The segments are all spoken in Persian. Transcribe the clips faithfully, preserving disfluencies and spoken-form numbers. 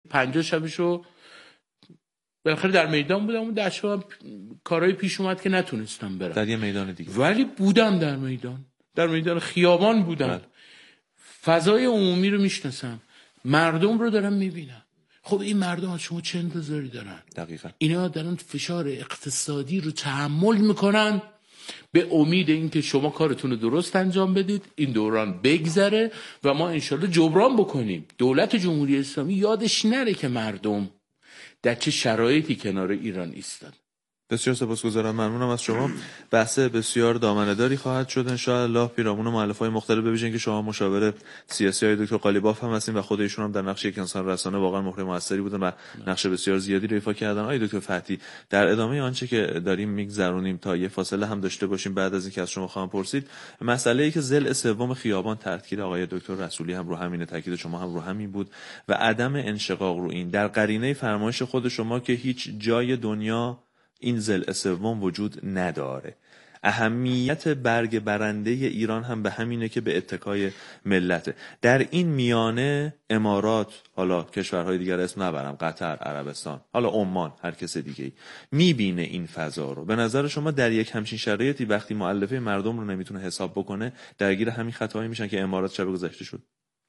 پنجاه شبشو بالاخره در میدان بودم و در شب کارهای پیش اومد که نتونستم برم در یه میدان دیگه، ولی بودم در میدان، در میدان خیابان بودم. بله. فضای عمومی رو میشناسم، مردم رو دارم میبینم. خب این مردم از شما چه انتظاری دارن؟ دقیقاً اینا دارن فشار اقتصادی رو تحمل میکنن به امید اینکه شما کارتون رو درست انجام بدید، این دوران بگذره و ما انشالله جبران بکنیم. دولت جمهوری اسلامی یادش نره که مردم در چه شرایطی کنار ایران ایستاد. بسیار سپاسگزارم، ممنونم از شما. بحث بسیار دامنه‌داری خواهد شد ان شاء الله. پیرامون مؤلفه‌های مختلف ببینید که شما مشاور سیاسی های دکتر قالیباف هم هستین و خود ایشون هم در نقش یک انسان رسانه واقعا مهره موثری بودن و نقش بسیار زیادی رو ایفا کردن. آقای دکتر فتحی، در ادامه آنچه که داریم میگذرونیم تا یه فاصله هم داشته باشیم بعد از اینکه از شما خواهم پرسید، مسئله‌ای که ضلع سوم خیابان تاکید آقای دکتر رسولی هم رو همین، تاکید شما هم رو همین بود و عدم انشقاق رو این در قرینه فرمایش خود شما که هیچ جای دنیا این ضلع سوم وجود نداره. اهمیت برگ برنده ایران هم به همینه که به اتکای ملته. در این میانه امارات، حالا کشورهای دیگر اسم نبرم، قطر، عربستان، حالا عمان، هر کس دیگه‌ای میبینه این فضا رو. به نظر شما در یک همچین شرایطی وقتی مؤلفه مردم رو نمیتونه حساب بکنه درگیر همین خطایی میشن که امارات شب گذشته شد؟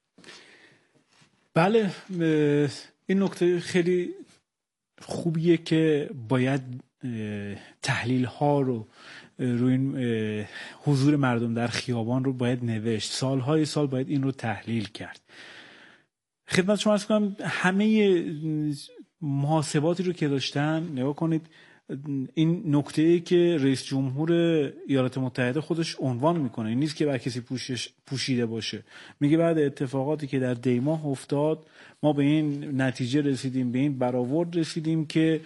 بله، این نکته خیلی خوبیه که باید تحلیل ها رو روی این حضور مردم در خیابان رو باید نوشت. سالهای سال باید این رو تحلیل کرد. خدمت شما عرض کنم همه محاسباتی رو که داشتن نگاه کنید. این نکته‌ای که رئیس جمهور ایالات متحده خودش عنوان میکنه این نیست که بر کسی پوشش پوشیده باشه. میگه بعد اتفاقاتی که در دیماه افتاد ما به این نتیجه رسیدیم، به این برآورد رسیدیم که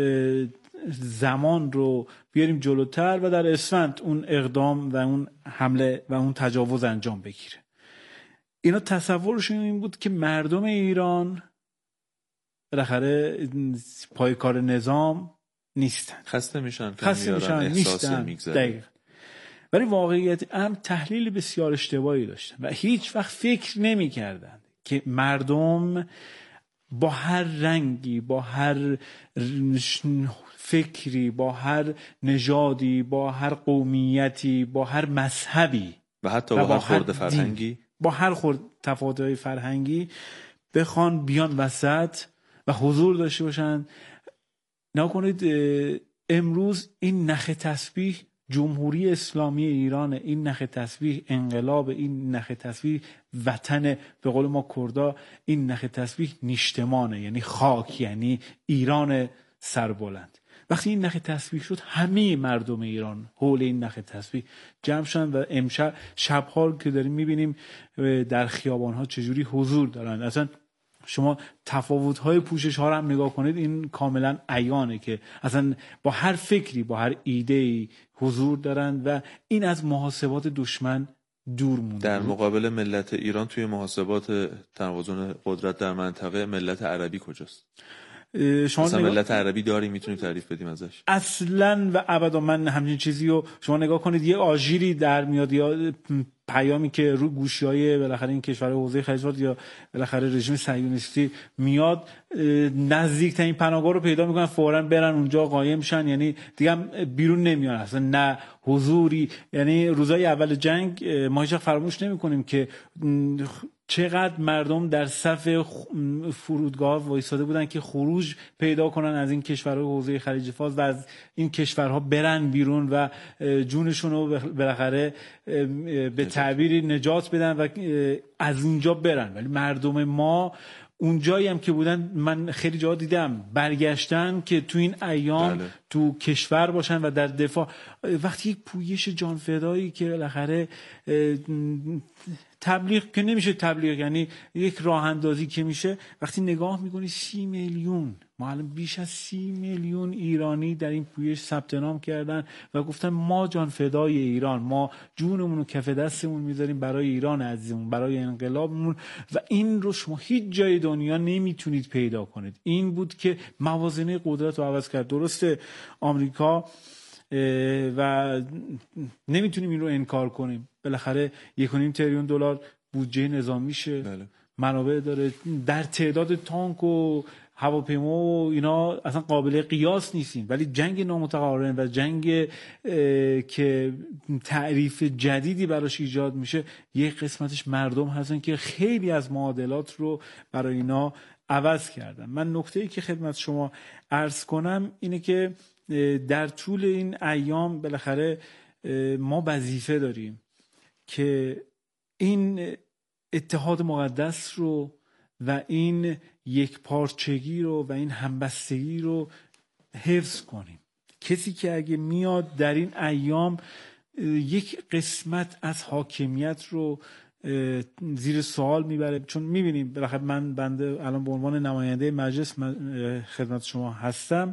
زمان رو بیاریم جلوتر و در اسفند اون اقدام و اون حمله و اون تجاوز انجام بگیره. اینا تصورشون این بود که مردم ایران بالاخره پای کار نظام نیستن، خسته میشن، خسته میشن، نیستن. دقیقاً. ولی واقعیت هم تحلیل بسیار اشتباهی داشتن و هیچ وقت فکر نمی‌کردن که مردم با هر رنگی، با هر فکری، با هر نژادی، با هر قومیتی، با هر مذهبی و حتی با, با هر خورد فرهنگی، با هر خورد تفاوت‌های فرهنگی بخوان بیان وسط و حضور داشته باشن. نکنید امروز این نخ تسبیح جمهوری اسلامی ایران، این نخ تسبیح انقلاب، این نخ تسبیح وطن، به قول ما کردا این نخ تسبیح نیشتمانه، یعنی خاک، یعنی ایران سربلند. وقتی این نخ تسبیح شد همه مردم ایران حول این نخ تسبیح جمع شدن و امشب شب‌ها که داریم می‌بینیم در خیابان‌ها چجوری حضور دارن. اصلا شما تفاوت‌های پوشش‌ها رو هم نگاه کنید، این کاملا عیانه که اصلا با هر فکری، با هر ایده‌ای حضور دارن و این از محاسبات دشمن دور مونده. در مقابل ملت ایران توی محاسبات توازن قدرت در منطقه ملت عربی کجاست؟ شما اصلا نگاه... ملت عربی داری میتونیم تعریف بدیم ازش؟ اصلا و ابدا من همچین چیزی رو شما نگاه کنید یه آژیری در میاد یا پیامی که رو گوشی‌های بالاخره این کشور حوزه خلیج یا بالاخره رژیم صهیونیستی میاد، نزدیکترین پناهگاه رو پیدا میکنن فوراً برن اونجا قایم میشن، یعنی دیگه بیرون نمیان اصلا، نه حضوری. یعنی روزای اول جنگ ما هیچ فراموش نمیکنیم که چقدر مردم در صف فرودگاه وایساده بودن که خروج پیدا کنن از این کشورهای حوزه خلیج فارس و از این کشورها برن بیرون و جونشون رو بالاخره به تعبیری نجات بدن و از اینجا برن. ولی مردم ما اونجایی هم که بودن، من خیلی جا دیدم برگشتن که تو این ایام بله. تو کشور باشن و در دفاع. وقتی یک پویش جانفدایی که بالاخره تبلیغ که نمیشه تبلیغ، یعنی یک راه اندازی که میشه، وقتی نگاه میکنی سی میلیون، ما الان بیش از سی میلیون ایرانی در این پویش ثبت نام کردن و گفتن ما جانفدای ایران، ما جونمون رو کف دستمون میذاریم برای ایران عزیزمون، برای انقلابمون. و این رو شما هیچ جای دنیا نمیتونید پیدا کنید. این بود که موازنه قدرت رو عوض کرد. درسته آمریکا و نمیتونیم این رو انکار کنیم، بالاخره یک و نیم تریلیون دلار بودجه نظامیشه. بله. منابع داره، در تعداد تانک و هواپیما و اینا اصلا قابل قیاس نیستیم، ولی جنگ نامتقارن و جنگ که تعریف جدیدی براش ایجاد میشه یک قسمتش مردم هستن که خیلی از معادلات رو برای اینا عوض کردن. من نکته‌ای که خدمت شما عرض کنم اینه که در طول این ایام بالاخره ما وظیفه داریم که این اتحاد مقدس رو و این یک پارچگی رو و این همبستگی رو حفظ کنیم. کسی که اگه میاد در این ایام یک قسمت از حاکمیت رو زیر سوال میبره، چون میبینیم بالاخره من بنده الان به عنوان نماینده مجلس خدمت شما هستم،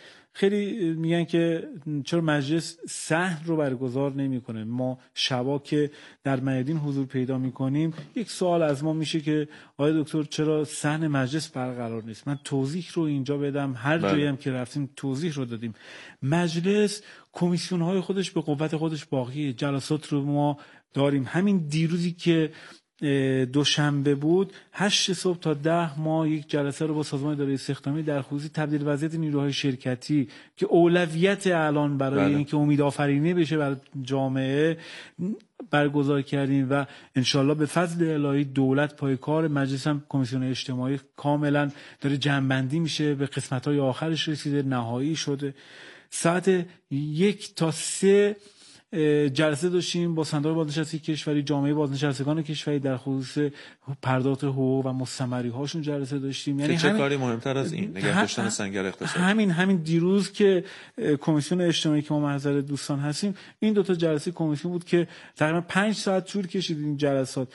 خیلی میگن که چرا مجلس صحن رو برگزار نمیکنه. ما شبا که در میادین حضور پیدا میکنیم یک سوال از ما میشه که آقای دکتر چرا صحن مجلس برقرار نیست؟ من توضیح رو اینجا بدم، هر جایی هم که رفتیم توضیح رو دادیم. مجلس کمیسیون های خودش به قوت خودش باقیه، جلسات رو ما داریم. همین دیروزی که دوشنبه بود هشت صبح تا ده ما یک جلسه رو با سازمان اداره استخدامی در خصوص تبدیل وضعیت نیروهای شرکتی که اولویت الان برای بله. اینکه امید آفرینی بشه برای جامعه برگزار کردیم و انشالله به فضل الهی دولت پای کار، مجلس هم کمیسیون اجتماعی کاملا داره جمع‌بندی میشه، به قسمت‌های آخرش رسیده، نهایی شده. ساعت یک تا سه جلسه داشتیم با صندوق بازنشستگی کشوری، جامعه بازنشستگان کشوری در خصوص پرداخت حقوق و مستمری هاشون جلسه داشتیم. یعنی چه کاری مهمتر از این نگه داشتن سنگر اقتصادی؟ همین همین دیروز که کمیسیون اجتماعی که ما محضر دوستان هستیم، این دو تا جلسه کمیسیون بود که تقریبا پنج ساعت طول کشید این جلسات.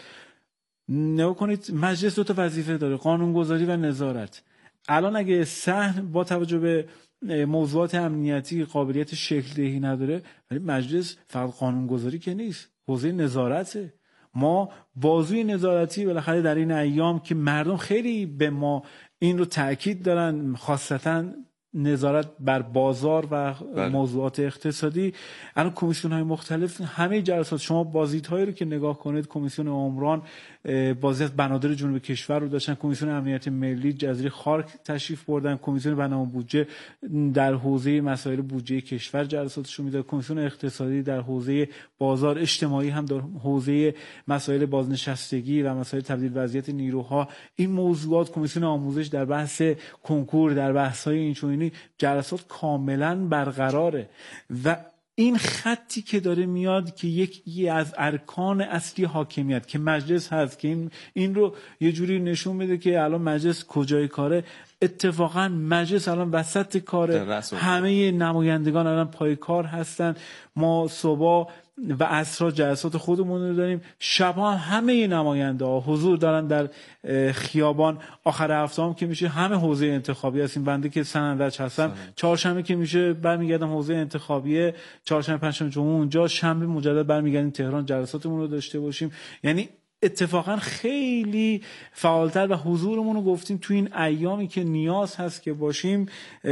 نگاه کنید مجلس دو تا وظیفه داره، قانونگذاری و نظارت. الان اگه صحن با توجه به موضوعات امنیتی قابلیت شکل دهی نداره، ولی مجلس فقط قانونگذاری که نیست، حوزه نظارته. ما بازوی نظارتی بالاخره در این ایام که مردم خیلی به ما این رو تأکید دارن، خاصتا نظارت بر بازار و بله. موضوعات اقتصادی، الان کمیسیون های مختلف همه جلسات شما بازدیدهایی رو که نگاه کنید، کمیسیون عمران بازدید بنادر جنوب کشور رو داشتن، کمیسیون امنیت ملی جزیره خارک تشریف بردن، کمیسیون برنامه بودجه در حوزه مسائل بودجه کشور جلساتش رو میداد، کمیسیون اقتصادی در حوزه بازار، اجتماعی هم در حوزه مسائل بازنشستگی و مسائل تبدیل وضعیت نیروها، این موضوعات، کمیسیون آموزش در بحث کنکور، در بحث‌های اینچنینی جلسات کاملا برقراره. و این خطی که داره میاد که یکی از ارکان اصلی حاکمیت که مجلس هست که این این رو یه جوری نشون میده که الان مجلس کجای کاره. اتفاقا مجلس الان وسط کاره، همه نمایندگان الان پای کار هستن. ما صبح و عصرها جلسات خودمون رو داریم، شبها همه نماینده ها حضور دارن در خیابان. آخر هفته هم که میشه همه حوزه انتخابی هستیم. بنده که سنندج هستم، چهارشنبه که میشه برمیگردم حوزه انتخابیه، چهارشنبه پنجشنبه جمعه اونجا، شنبه مجدد برمیگردیم تهران جلساتمون رو داشته باشیم. یعنی اتفاقا خیلی فعالتر و حضورمون رو گفتیم تو این ایامی که نیاز هست که باشیم،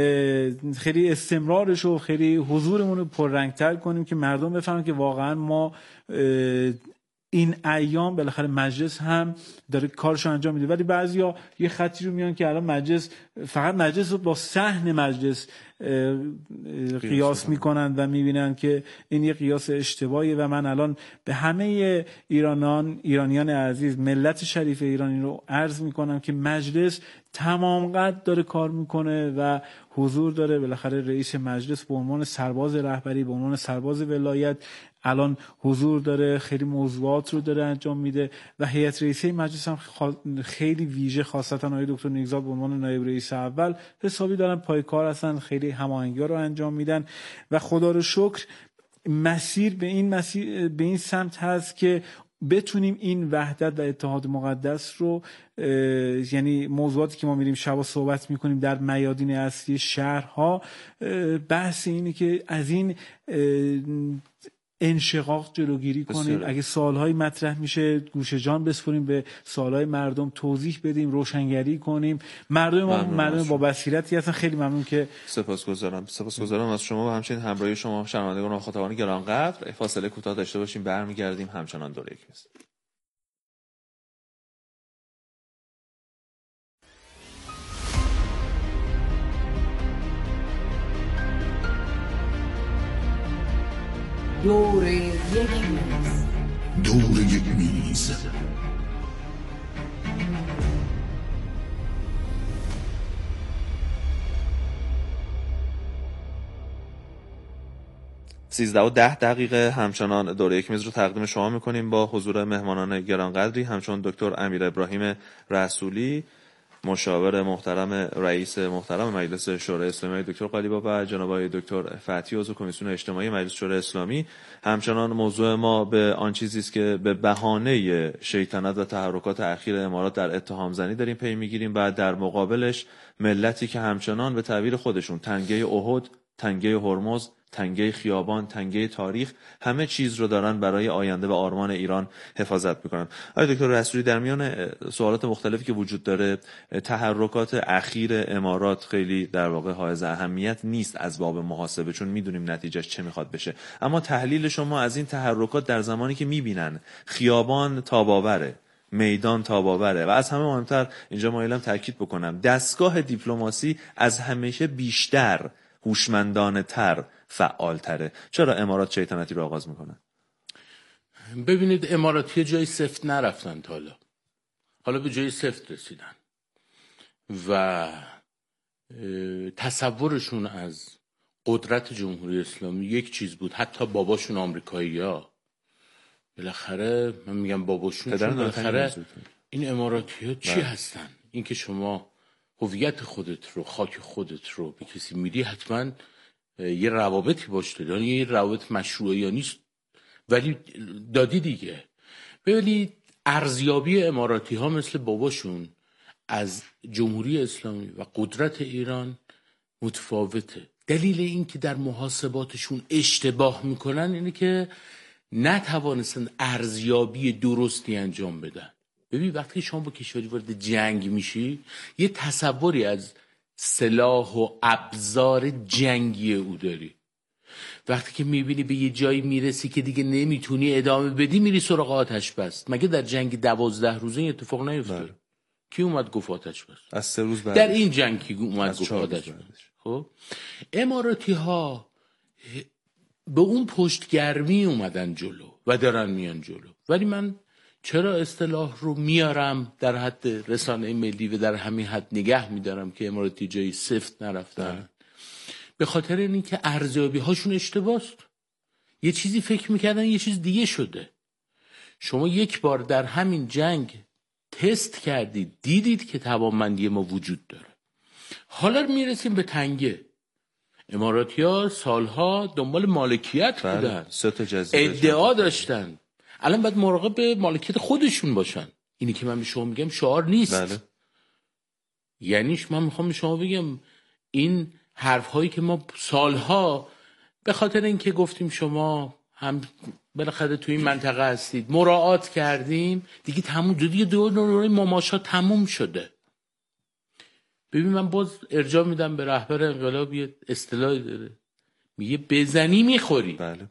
خیلی استمرارش و خیلی حضورمون رو پررنگتر کنیم که مردم بفهمن که واقعا ما این ایام بالاخره مجلس هم داره کارشو انجام میده. ولی بعضیا یه خطی رو میان که الان مجلس فقط مجلس رو با صحن مجلس قیاس میکنن و میبینن که این یه قیاس اشتباهیه. و من الان به همه ایرانیان ایرانیان عزیز، ملت شریف ایرانی رو عرض میکنم که مجلس تمام قد داره کار میکنه و حضور داره. بالاخره رئیس مجلس به عنوان سرباز رهبری، به عنوان سرباز ولایت الان حضور داره، خیلی موضوعات رو داره انجام میده. و هیئت رئیسه مجلس هم خیلی ویژه، خاصتا آقای دکتر نیکزاد به عنوان نایب رئیس اول حسابی دارن پای کار هستن، خیلی هماهنگی رو انجام میدن. و خدا رو شکر مسیر به این مسیر به این سمت هست که بتونیم این وحدت و اتحاد مقدس رو، یعنی موضوعاتی که ما میریم شب و صحبت میکنیم در میادین اصلی شهرها، بحث اینه که از این انشقاق جلوگیری کنیم. اگه سوالهایی مطرح میشه گوشه جان بسپریم به سوالهای مردم، توضیح بدیم، روشنگری کنیم. مردم ما مردم با بصیرتی هستن. خیلی ممنون که سپاسگزارم سپاسگزارم از شما و همچنین همراهی شما شنوندگان و مخاطبان گرانقدر. فاصله کوتاه داشته باشیم، برمیگردیم همچنان دوره یک. دور یک میز. دور یک میز. سیزده و ده دقیقه همچنان دور یک میز رو تقدیم شما میکنیم با حضور مهمانان گرانقدری، همچون دکتر امیر ابراهیم رسولی، مشاور محترم رئیس محترم مجلس شورای اسلامی دکتر قالیباف و جناب آقای دکتر فتحی عضو کمیسیون اجتماعی مجلس شورای اسلامی. همچنان موضوع ما به آن چیزی است که به بهانه شیطنت و تحرکات اخیر امارات در اتهام زنی داریم پی میگیریم و در مقابلش ملتی که همچنان به تعبیر خودشون تنگه احد، تنگه هرمز، تنگه خیابان، تنگه تاریخ، همه چیز رو دارن برای آینده و آرمان ایران حفاظت میکنن. آقای دکتر رسولی، در میان سوالات مختلفی که وجود داره، تحرکات اخیر امارات خیلی در واقع حائز اهمیت نیست از باب محاسبه، چون میدونیم نتیجهش چه میخواد بشه، اما تحلیل شما از این تحرکات در زمانی که میبینن خیابان تاباوره، میدان تاباوره و از همه مهمتر، اینجا مایلم تاکید بکنم، دستگاه دیپلماسی از همیشه بیشتر، هوشمندانه تر، فعال تره، چرا امارات شیطنتی رو آغاز میکنن؟ ببینید، اماراتی جای سفت نرفتن تا حالا، حالا به جای سفت رسیدن و تصورشون از قدرت جمهوری اسلامی یک چیز بود. حتی باباشون آمریکایی ها، بالاخره من میگم باباشون، بالاخره این اماراتی ها چی هستن؟ این که شما هویت خودت رو، خاک خودت رو به کسی میدی، حتما یه روابطی باش داری، یعنی یه روابط مشروعه یا نیست، ولی دادی دیگه. ببینید، ارزیابی اماراتی ها مثل باباشون از جمهوری اسلامی و قدرت ایران متفاوته. دلیل این که در محاسباتشون اشتباه میکنن اینه که نتوانستن ارزیابی درستی انجام بدن. ببین، وقتی شما با کشوری وارد جنگ میشی، یه تصوری از سلاح و ابزار جنگی او داری. وقتی که میبینی به یه جایی میرسی که دیگه نمیتونی ادامه بدی، میری سراغ آتش بس. مگه در جنگ دوازده روزه این اتفاق نیفتاد؟ کی اومد گفت آتش بس؟ از سه روز بعد در این جنگ کی اومد گفت آتش بس؟ خب اماراتی ها به اون پشتگرمی اومدن جلو و دارن میان جلو. ولی من چرا اصطلاح رو میارم در حد رسانه ملی و در همین حد نگه میدارم که اماراتی جایی سفت نرفتن؟ به خاطر این که ارزیابی هاشون اشتباست. یه چیزی فکر میکردن، یه چیز دیگه شده. شما یک بار در همین جنگ تست کردید، دیدید که توانمندی ما وجود داره. حالا میرسیم به تنگه. اماراتی ها سالها دنبال مالکیت بودن، سه تا جزیره ادعا داشتن. الان باید مراقب به مالکیت خودشون باشن. اینی که من به شما میگم شعار نیست. بله. یعنی من میخوام به شما بگم این حرف هایی که ما سالها به خاطر اینکه گفتیم شما هم بالاخره توی این منطقه هستید مراعات کردیم، دیگه تموم دیگه دور دور مماشات تموم شده. ببین، من باز ارجاع میدم به رهبر انقلاب، یه اصطلاحی داره میگه بزنی میخوری. بله.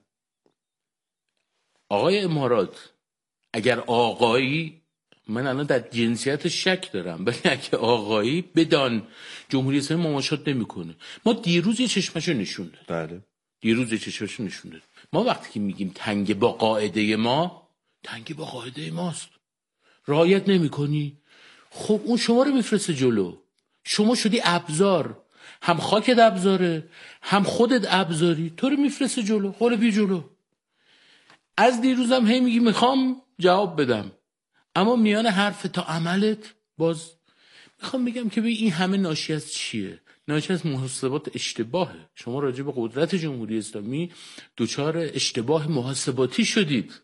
آقای امارات اگر آقایی، من الان در جنسیت شک دارم، ولی اگه آقایی بدان جمهوری اسلامی مماشات نمیکنه. ما دیروز یه چشمشو نشون داد. بله. دیروز یه چشمشو نشون داد. ما وقتی که میگیم تنگ با قاعده ما، تنگ با قاعده ماست. رعایت نمیکنی، خب اون شما رو میفرسته جلو. شما شدی ابزار، هم خاکت ابزاره، هم خودت ابزاری، تو رو میفرسته جلو. خب بی جلو. از دیروزم هی میگی میخوام جواب بدم، اما میان حرف تا عملت باز میخوام بگم که به این همه ناشی از چیه؟ ناشی از محاسبات اشتباهه. شما راجع به قدرت جمهوری اسلامی دوچار اشتباه محاسباتی شدید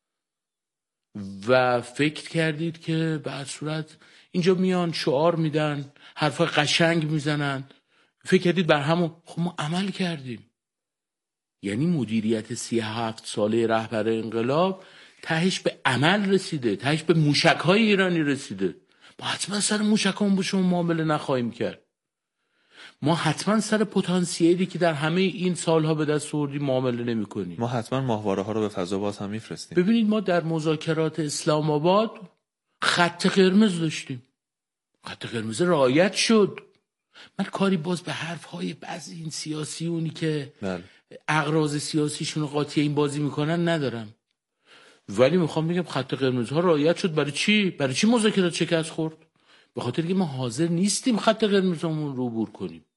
و فکر کردید که به هر صورت اینجا میان شعار میدن، حرفای قشنگ میزنن، فکر کردید بر همون. خب ما عمل کردیم. یعنی مدیریت سی هفت ساله رهبر انقلاب تهش به عمل رسیده، تهش به موشک‌های ایرانی رسیده. ما حتما سر موشک‌هامون با شما معامله نخواهیم کرد. ما حتما سر پتانسیلی که در همه این سالها به دست آوردیم معامله نمی‌کنیم. ما حتما ماهواره‌ها رو به فضا باز هم می‌فرستیم. ببینید، ما در مذاکرات اسلام آباد خط قرمز داشتیم. خط قرمز رعایت شد. من کاری باز به حرفهای بعضی این سیاسیونی که بله. اغراض سیاسیشون رو قاطی این بازی میکنن ندارم، ولی میخوام بگم خط قرمزها رعایت شد. برای چی؟ برای چی مذاکرات شکست خورد؟ به خاطر اینکه ما حاضر نیستیم خط قرمزمون رو عبور کنیم.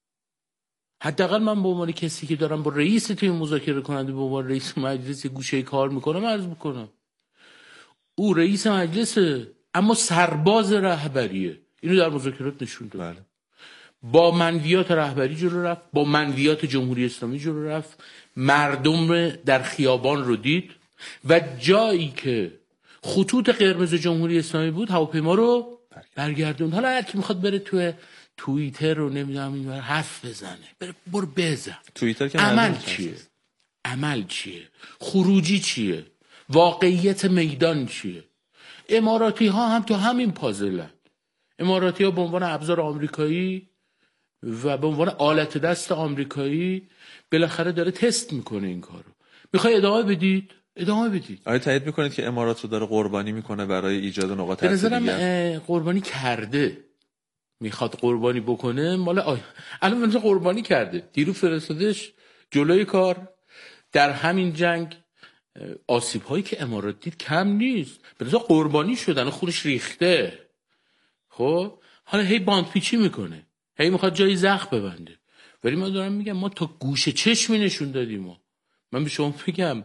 حداقل من به عنوان کسی که دارم با رئیس تیم مذاکره کننده به عنوان رئیس مجلس گوشه کار میکنم عرض میکنم او رئیس مجلسه اما سرباز رهبریه. اینو در مذاکرات نشون داد. بله. با منویات رهبری جلو رفت، با منویات جمهوری اسلامی جلو رفت، مردم در خیابان رو دید و جایی که خطوط قرمز جمهوری اسلامی بود هواپیما رو برگردوند. حالا هر کی میخواد بره تو توییتر رو نمیدونم این حرف بزنه، بره برو بزن. توییتر که عمل چیه؟ عمل چیه؟ خروجی چیه؟ واقعیت میدان چیه؟ اماراتی ها هم تو همین پازلن. اماراتی ها به عنوان ابزار آمریکایی و به عنوان آلت دست آمریکایی بالاخره داره تست میکنه این کارو. میخوای ادامه بدید؟ ادامه بدید. آیا تایید میکنید که امارات رو داره قربانی میکنه برای ایجاد نقاط به عطف دیگر؟ نظرم قربانی کرده. میخواد قربانی بکنه مال آی... الان مثلا قربانی کرده. دیرو فرستادش جلوی کار. در همین جنگ آسیب هایی که امارات دید کم نیست. به نظر قربانی شدن، خونش ریخته. خب حالا هی باند پیچی میکنه، هی میخواد جایی زخم ببنده. ولی من دارم میگم ما تا گوشه چشمی نشون دادیم. ما من به شما میگم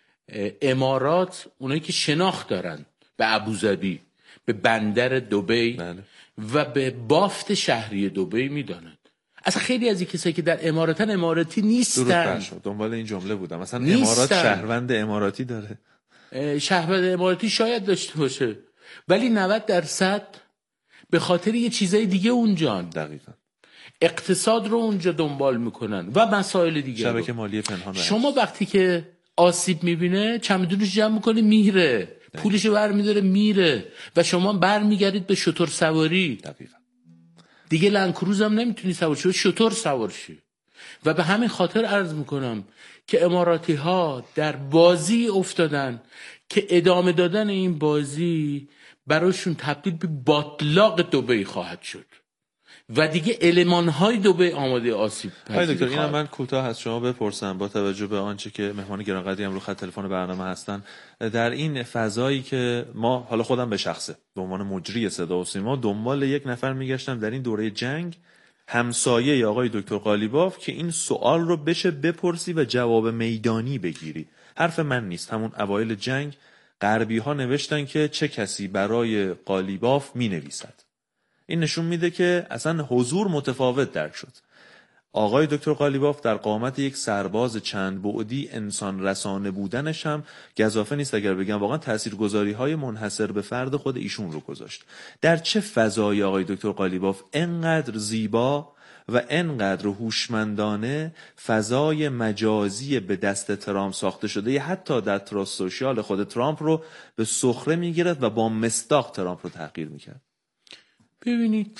امارات اونایی که شناخت دارن به ابوظبی، به بندر دبی بله. و به بافت شهری دبی میدانند. اصلا خیلی از این کسایی که در اماراتن اماراتی نیستن. دنبال این جمله بودم. مثلا امارات شهروند اماراتی داره. شهروند اماراتی شاید داشته باشه ولی نود درصد به خاطر یه چیزای دیگه اونجان. دقیقاً. اقتصاد رو اونجا دنبال میکنن و مسائل دیگه. شبکه مالی پنهان. شما وقتی که آسیب میبینه چمدونش جمع میکنه میره، پولشو برمیداره میره و شما برمیگردید به شتر سواری. دقیقاً. دیگه لنکروز هم نمیتونی سوار شی، شتر سوار شی. و به همین خاطر عرض میکنم که اماراتی ها در بازی افتادن که ادامه دادن این بازی براشون تبدیل به باطلاق دبی خواهد شد و دیگه المان های دبی آماده آسیب پذیری دکتر خواهد. اینم من کوتاه از شما بپرسم با توجه به آنچه که مهمان گرانقدری هم رو خط تلفن برنامه هستن، در این فضایی که ما حالا خودم به شخصه به عنوان مجری صدا و سیما دنبال یک نفر میگشتم در این دوره جنگ، همسایه ی آقای دکتر قالیباف، که این سوال رو بشه بپرسی و جواب میدانی بگیری. حرف من نیست. همون اوایل جنگ غربی ها نوشتن که چه کسی برای قالیباف می نویسد. این نشون میده که اصلا حضور متفاوت درک شد. آقای دکتر قالیباف در قامت یک سرباز چند بعدی انسان رسانه بودنش هم گزافه نیست اگر بگم واقعا تاثیرگذاری های منحصر به فرد خود ایشون رو گذاشت. در چه فضایی آقای دکتر قالیباف انقدر زیبا و انقدر هوشمندانه فضای مجازی به دست ترامپ ساخته شده یا حتی در تراس سوشیال خود ترامپ رو به سخره میگرفت و با مصداق ترامپ رو تحقیر میکرد؟ ببینید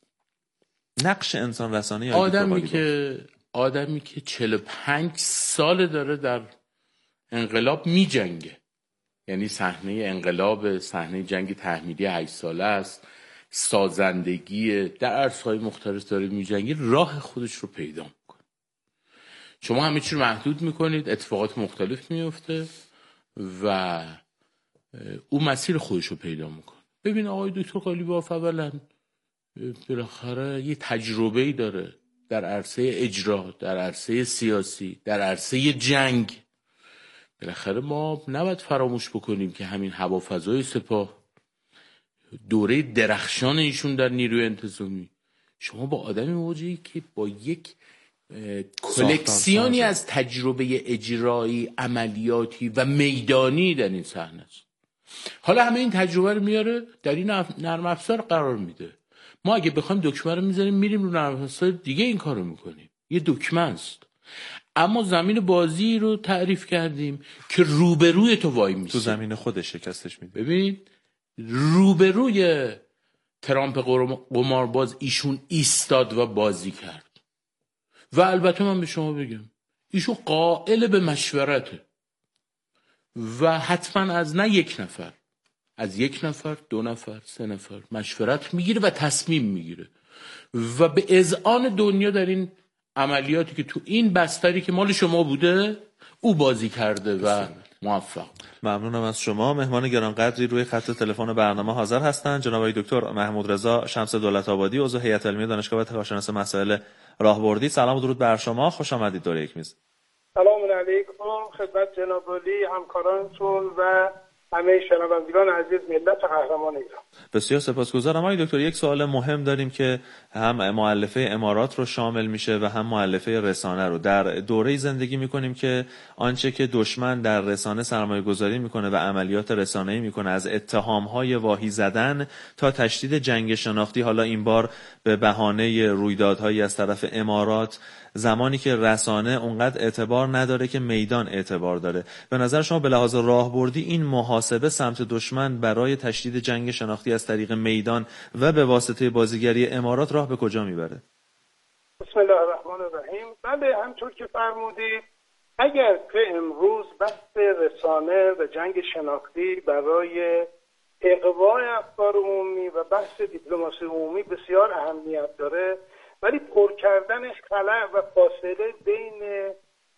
نقش انسان رسانه آدمی که آدمی که چهل و پنج سال داره در انقلاب می جنگه، یعنی صحنه انقلاب، صحنه جنگ تحمیلی هشت ساله است، سازندگی در عرصه‌های مختلف داره می جنگه، راه خودش رو پیدا میکنه. شما همه چی رو محدود میکنید، اتفاقات مختلف میفته و او مسیر خودش رو پیدا میکنه. ببین آقای دکتر قالیباف اولا بالاخره یه تجربه‌ای داره در عرصه اجرا، در عرصه سیاسی، در عرصه جنگ. بالاخره ما نباید فراموش بکنیم که همین هوافضای سپاه، دوره درخشان ایشون در نیروی انتظامی، شما با آدمی مواجهی که با یک کلکسیونی از تجربه اجرایی، عملیاتی و میدانی در این صحنه است. حالا همه این تجربه رو میاره در این نرم افزار قرار میده. ما اگه بخوایم دکمه رو میذاریم میریم رو نرم افزار دیگه این کارو میکنیم، یه دکمه است. اما زمین بازی رو تعریف کردیم که روبروی تو وای میسی، تو زمین خودش شکستش میده. ببین روبروی ترامپ قمارباز ایشون ایستاد و بازی کرد و البته من به شما بگم ایشون قائل به مشورته و حتما از نه یک نفر، از یک نفر، دو نفر، سه نفر مشورت میگیره و تصمیم میگیره. و به اذعان دنیا در این عملیاتی که تو این بستری که مال شما بوده او بازی کرده و موفق. ممنونم از شما. مهمان گرانقدری روی خط تلفن برنامه حاضر هستند. جناب آقای دکتر محمود رضا شمس دولت آبادی، عضو هیئت علمی دانشگاه و کارشناس مسائل راهبردی. سلام و درود بر شما، خوش آمدید دور یک میز. سلام علیکم خدمت جناب عالی، همکارانتون و همه شنوندگان عزیز ملت قهرمان ایران. بسیار سپاسگزارم آقای دکتر. یک سوال مهم داریم که هم مؤلفه امارات رو شامل میشه و هم مؤلفه رسانه رو. در دوره‌ای زندگی میکنیم که آنچه که دشمن در رسانه سرمایه گذاری میکنه و عملیات رسانه‌ای میکنه، از اتهام‌های واهی زدن تا تشدید جنگ شناختی، حالا این بار به بهانه رویدادهایی از طرف امارات، زمانی که رسانه اونقدر اعتبار نداره که میدان اعتبار داره. به نظر شما به لحاظ راهبردی این محاسبه سمت دشمن برای تشدید جنگ شناختی از طریق میدان و به واسطه بازیگری امارات راه به کجا میبره؟ بسم الله الرحمن الرحیم. بله، همطور که فرمودید، اگر که امروز بحث رسانه و جنگ شناختی برای اقوای افکار عمومی و بحث دیپلماسی عمومی بسیار اهمیت داره، ولی پر کردن خلأ و فاصله بین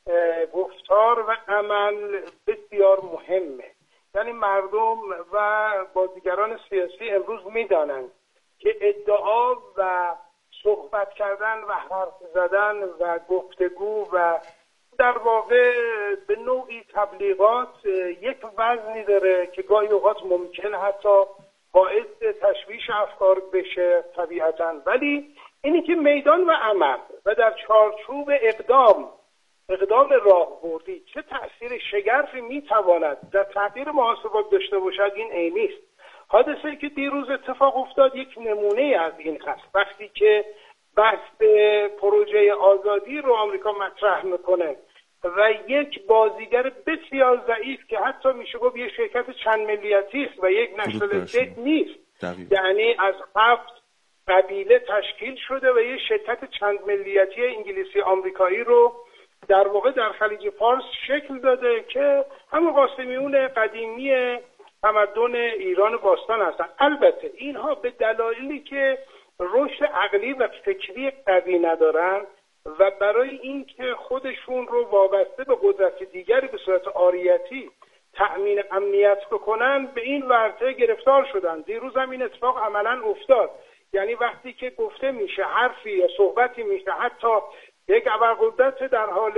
گفتار و عمل بسیار مهمه. یعنی مردم و بازیگران سیاسی امروز میدانند که ادعا و صحبت کردن و حرف زدن و گفتگو و در واقع به نوعی تبلیغات یک وزنی داره که گاهی اوقات ممکن حتی باعث تشویش افکار بشه طبیعتاً، ولی اینی که میدان و عمل و در چارچوب اقدام اقدام راهبردی چه تأثیر شگرفی میتواند در تغییر محاسبات داشته باشد، این عینی است. حادثه‌ای که دیروز اتفاق افتاد یک نمونه از این هست. وقتی که بحث پروژه آزادی رو آمریکا مطرح میکنه و یک بازیگر بسیار ضعیف که حتی میشه گفت یک شرکت چند ملیتی است و یک نشنال استیت نیست، یعنی از هفت قبیله تشکیل شده و یک شرکت چند ملیتی انگلیسی آمریکایی رو در واقع در خلیج فارس شکل داده که همون قاسمیون قدیمی تمدن ایران باستان هستن. البته اینها به دلایلی که رشد عقلی و فکری قوی ندارن و برای اینکه خودشون رو وابسته به قدرت دیگری به صورت عاریتی تأمین امنیت بکنن، به این ورطه گرفتار شدن. دیروز هم این اتفاق عملا افتاد. یعنی وقتی که گفته میشه حرفی یا صحبتی میشه، حتی یک ابرقدرت در حال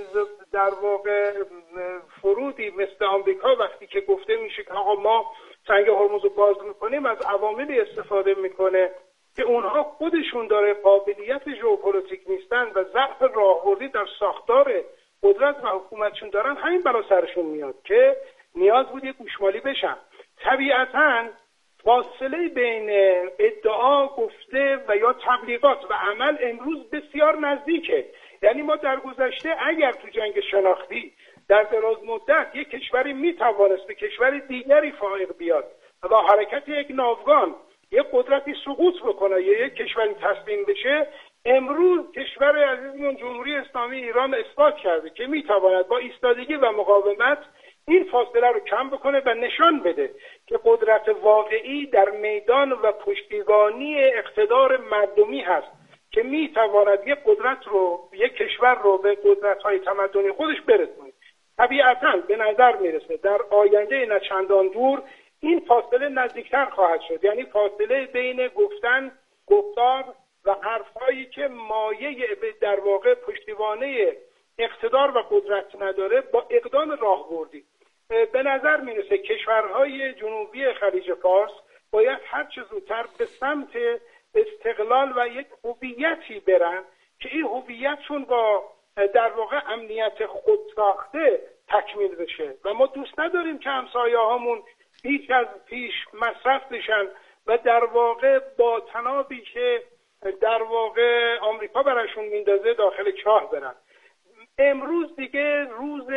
در واقع فرودی مثل آمریکا وقتی که گفته میشه که آقا ما سنگ هرمز رو باز میکنیم، از عواملی استفاده میکنه که اونها خودشون داره قابلیت ژئوپلیتیک نیستن و ضعف راهبردی در ساختار قدرت و حکومتشون دارن، همین بلا سرشون میاد که نیاز بود یک گوشمالی بشن. طبیعتاً فاصله بین ادعا، گفته و یا تبلیغات و عمل امروز بسیار نزدیکه. یعنی ما در گذشته اگر تو جنگ شناختی در دراز مدت یک کشوری میتوانست به کشور دیگری فائق بیاد و با حرکت یک ناوگان یک قدرتی سقوط بکنه یا یک کشوری تسلیم بشه، امروز کشور عزیزمون جمهوری اسلامی ایران اثبات کرده که میتواند با ایستادگی و مقاومت این فاصله رو کم بکنه و نشان بده که قدرت واقعی در میدان و پشتیبانی اقتدار مردمی هست که میتواند یک قدرت رو، یک کشور رو به قدرت‌های تمدنی خودش برسونه. طبیعتاً به نظر میرسه در آینده نه چندان دور این فاصله نزدیکتر خواهد شد. یعنی فاصله بین گفتن، گفتار و حرفایی که مایه در واقع پشتیبانه اقتدار و قدرت نداره با اقدام راهبردی. به نظر میرسه کشورهای جنوبی خلیج فارس باید هر چه زودتر به سمت استقلال و یک هویتی برن که این هویتشون با در واقع امنیت خودساخته تکمیل بشه و ما دوست نداریم که همسایه‌هامون بیش از پیش مصرف بشن و در واقع با تنابی که در واقع آمریکا براشون میندازه داخل چاه برن. امروز دیگه روز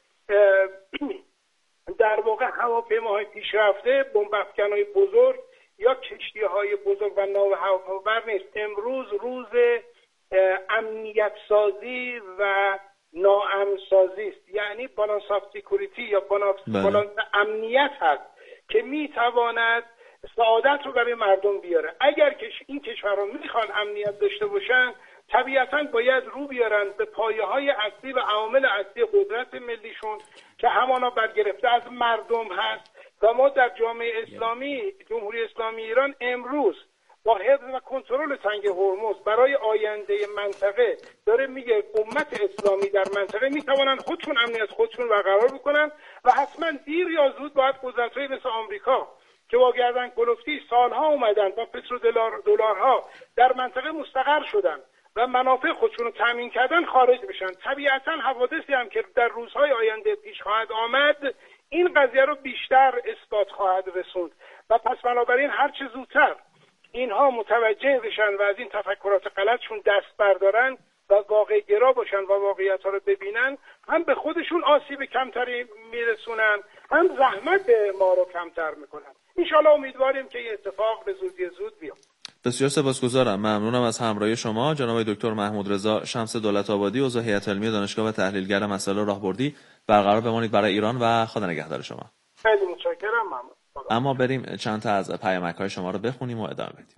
در واقع هواپیماهای پیشرفته، بمب افکن‌های بزرگ یا کشتی‌های بزرگ و ناو هواپیمابر نیست. امروز روز امنیت سازی و ناامن سازی است. یعنی بالانس آف سکیوریتی یا بالانس امنیت هست که میتواند سعادت رو برای مردم بیاره. اگر که این کشورها میخوان امنیت داشته باشن، طبیعتاً باید رو بیارن به پایه‌های اصلی و عوامل اصلی قدرت ملیشون که همانا برگرفته از مردم هست. و ما در جامعه اسلامی، جمهوری اسلامی ایران امروز با حفظ و کنترل تنگ هرمز برای آینده منطقه داره میگه امت اسلامی در منطقه میتوانن خودشون امنیت خودشون برقرار بکنن و حتما دیر یا زود باید قدرت‌های مثل آمریکا که با گردن کلفتی سالها اومدن با پترو دلار دلارها در منطقه مستقر شدن و منافع خودشون رو تامین کردن خارج بشن. طبیعتا حوادثی هم که در روزهای آینده پیش خواهد آمد این قضیه رو بیشتر اثبات خواهد رسوند و پس بنابراین هر چه زودتر اینها متوجه بشن و از این تفکرات غلطشون دست بردارن و واقع گرا باشن و واقعیت ها رو ببینن، هم به خودشون آسیب کمتری میرسونن، هم زحمت ما رو کمتر میکنن. انشالله امیدواریم که این اتفاق به زودی زود بیاد. بسیار سپاسگزارم. ممنونم از همراهی شما جناب دکتر محمود رضا شمس دولت آبادی، عضو هیئت علمی دانشگاه و تحلیلگر مسائل راهبردی. برقرار بمانید برای ایران و خدا نگهدار شما. خیلی متشکرم. ممنون. اما بریم چند تا از پیامک‌های شما رو بخونیم و ادامه بدیم.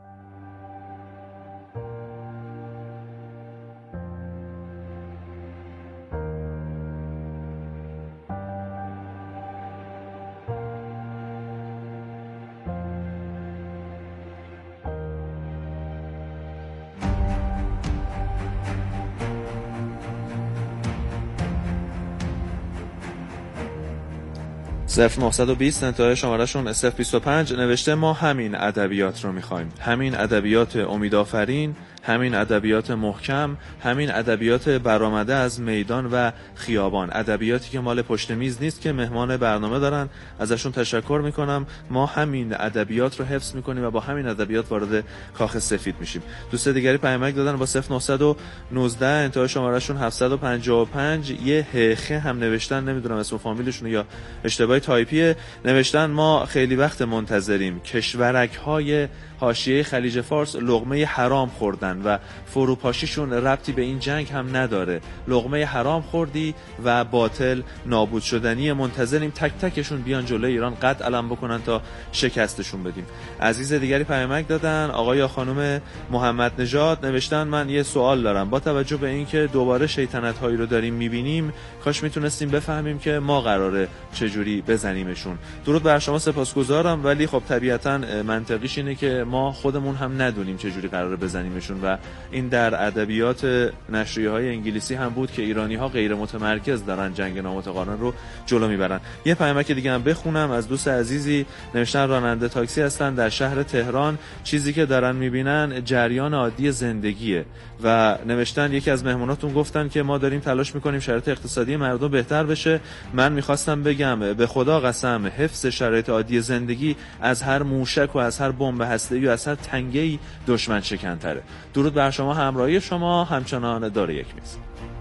صفر نه دو صفر انتهای شمارهشون صفر بیست و پنج نوشته ما همین ادبیات رو میخوایم، همین ادبیات امیدآفرین، همین ادبیات محکم، همین ادبیات برآمده از میدان و خیابان، ادبیاتی که مال پشت میز نیست که مهمان برنامه دارن. ازشون تشکر میکنم. ما همین ادبیات رو حفظ میکنیم و با همین ادبیات وارد کاخ سفید میشیم. دوست دیگری پیامک دادن با صفر نه یک نه انتهای شمارهشون هفت پنج پنج یه هخه هم نوشتن، نمیدونم اسم فامیلشون یا اشتباه تایپیه. نوشتن ما خیلی وقت منتظریم، کشورک های حاشیه خلیج فارس لقمه حرام خوردن و فروپاشیشون ربطی به این جنگ هم نداره. لقمه حرام خوردی و باطل نابود شدنی. منتظریم تک تکشون بیان جلوی ایران قد علم بکنن تا شکستشون بدیم. عزیز دیگری پیامک دادن آقای یا خانم محمد نژاد، نوشتن من یه سوال دارم. با توجه به اینکه دوباره شیطنت هایی رو داریم میبینیم، کاش میتونستیم بفهمیم که ما قراره چجوری بزنیمشون. درود بر شما، سپاسگزارم. ولی خب طبیعتا منطقیش اینه که ما خودمون هم ندونیم چجوری قراره بزنیمشون و این در ادبیات نشریه‌های انگلیسی هم بود که ایرانی‌ها غیر متمرکز دارن جنگ نامتقارن رو جلو میبرن. یه پیامک دیگه هم بخونم از دوست عزیزی، نوشتن راننده تاکسی هستن در شهر تهران، چیزی که دارن میبینن جریان عادی زندگیه و نوشتن یکی از مهموناتون گفتن که ما داریم تلاش میکنیم شرایط اقتصادی مردم بهتر بشه. من میخواستم بگم به خدا قسم حفظ شرایط عادی زندگی از هر موشک و از هر بمب هسته‌ای و از هر تنگه‌ای دشمن شکن‌تره. درود بر شما، همراهی شما همچنان داره یک میز.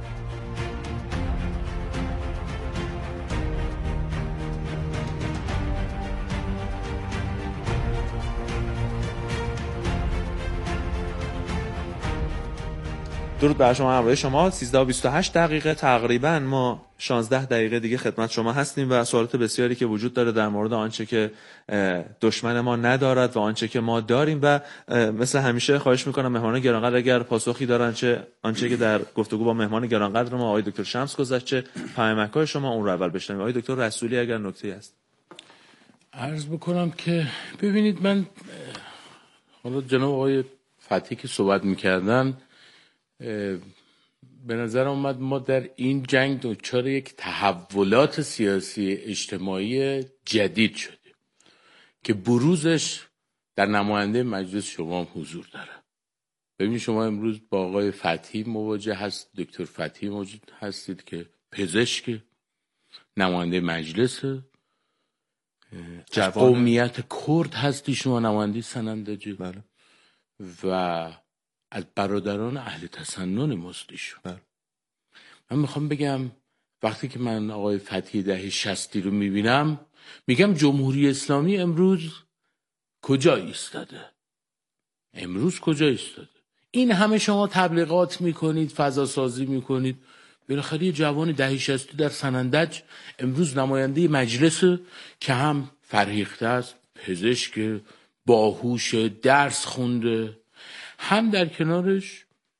درود بر شما، همراه شما سیزده و بیست و هشت دقیقه تقریبا ما شانزده دقیقه دیگه خدمت شما هستیم و سوالات بسیاری که وجود داره در مورد آنچه که دشمن ما ندارد و آنچه که ما داریم و مثل همیشه خواهش میکنم مهمان گرانقدر اگر پاسخی دارن چه آنچه که در گفتگو با مهمان گرانقدر ما آقای دکتر شمس گذشت چه پیامک‌های شما اون رو اول بشنویم. آقای دکتر رسولی اگر نکته‌ای هست عرض بکنم که ببینید من حالا جناب آقای فتحی که صحبت میکردن به نظر اومد ما در این جنگ دچار یک تحولات سیاسی اجتماعی جدید شدیم که بروزش در نماینده مجلس شما هم حضور داره. ببینید شما امروز با آقای فتحی مواجه هست، دکتر فتحی موجود هستید که پزشک، نماینده مجلس، قومیت کرد هستی شما، نماینده سنندجی بله. و از برادران اهل تسنن مستیشون. من میخوام بگم وقتی که من آقای فتحی دهه شصتی رو میبینم میگم جمهوری اسلامی امروز کجا ایستاده؟ امروز کجا ایستاده؟ این همه شما تبلیغات میکنید، فضا سازی میکنید، بالاخره یه جوان دهه شصتی در سنندج امروز نماینده مجلس که هم فرهیخته است، پزشک باهوش درس خونده، هم در کنارش